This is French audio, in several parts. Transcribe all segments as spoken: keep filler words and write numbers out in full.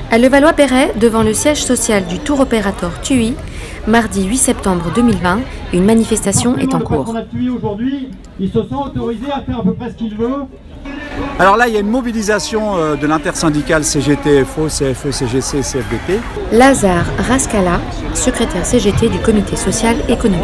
À Levallois-Perret, devant le siège social du tour opérateur T U I, mardi huit septembre deux mille vingt, une manifestation est en cours. Le T U I aujourd'hui, il se sent autorisé à faire à peu près ce qu'il veut. Alors là, il y a une mobilisation de l'intersyndicale C G T F O, C F E, C G C, C F D T. Lazare Rascala, secrétaire C G T du comité social économique.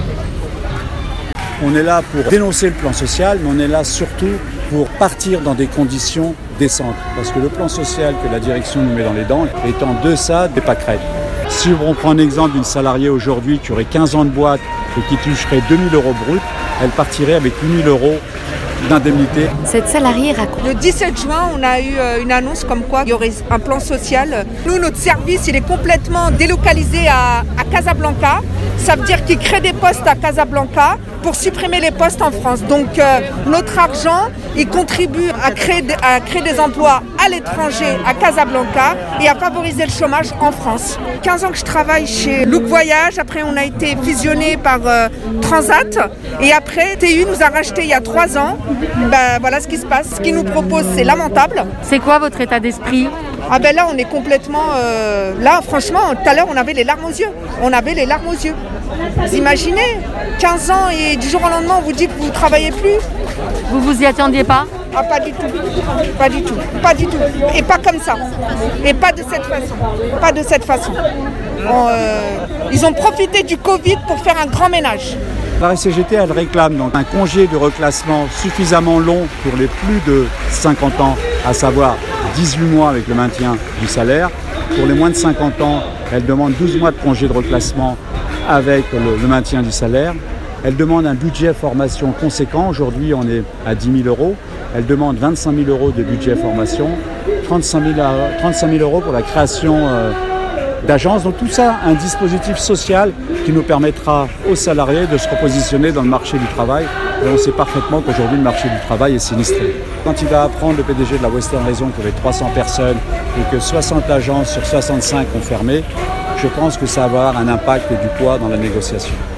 On est là pour dénoncer le plan social, mais on est là surtout pour partir dans des conditions décentes. Parce que le plan social que la direction nous met dans les dents est en deçà des pâquerettes. Si on prend un exemple d'une salariée aujourd'hui qui aurait quinze ans de boîte et qui toucherait deux mille euros brut, elle partirait avec huit mille euros d'indemnité. Cette salariée raconte. Le dix-sept juin, on a eu une annonce comme quoi il y aurait un plan social. Nous, notre service, il est complètement délocalisé à, à Casablanca. Ça veut dire qu'il crée des postes à Casablanca pour supprimer les postes en France. Donc euh, notre argent, il contribue à créer, à créer des emplois à l'étranger, à Casablanca, et à favoriser le chômage en France. quinze ans que je travaille chez Look Voyage, après on a été fusionné par euh, Transat, et après T U I nous a racheté il y a trois ans. Ben, voilà ce qui se passe. Ce qu'ils nous proposent, c'est lamentable. C'est quoi votre état d'esprit ? Ah ben là, on est complètement... Euh, là, franchement, tout à l'heure, on avait les larmes aux yeux. On avait les larmes aux yeux. Vous imaginez, quinze ans et du jour au lendemain, on vous dit que vous ne travaillez plus. Vous vous y attendiez pas ? Ah, pas du tout. Pas du tout. Pas du tout. Et pas comme ça. Et pas de cette façon. Pas de cette façon. On, euh, ils ont profité du Covid pour faire un grand ménage. La C G T, elle réclame donc un congé de reclassement suffisamment long pour les plus de cinquante ans, à savoir dix-huit mois avec le maintien du salaire. Pour les moins de cinquante ans, elle demande douze mois de congé de reclassement avec le, le maintien du salaire. Elle demande un budget formation conséquent. Aujourd'hui, on est à dix mille euros. Elle demande vingt-cinq mille euros de budget formation, trente-cinq mille euros pour la création euh, d'agences. Donc tout ça, un dispositif social qui nous permettra aux salariés de se repositionner dans le marché du travail. Et on sait parfaitement qu'aujourd'hui, le marché du travail est sinistré. Quand il va apprendre, le P D G de la Western Raison, qu'il y avait trois cents personnes et que soixante agences sur soixante-cinq ont fermé, je pense que ça va avoir un impact et du poids dans la négociation.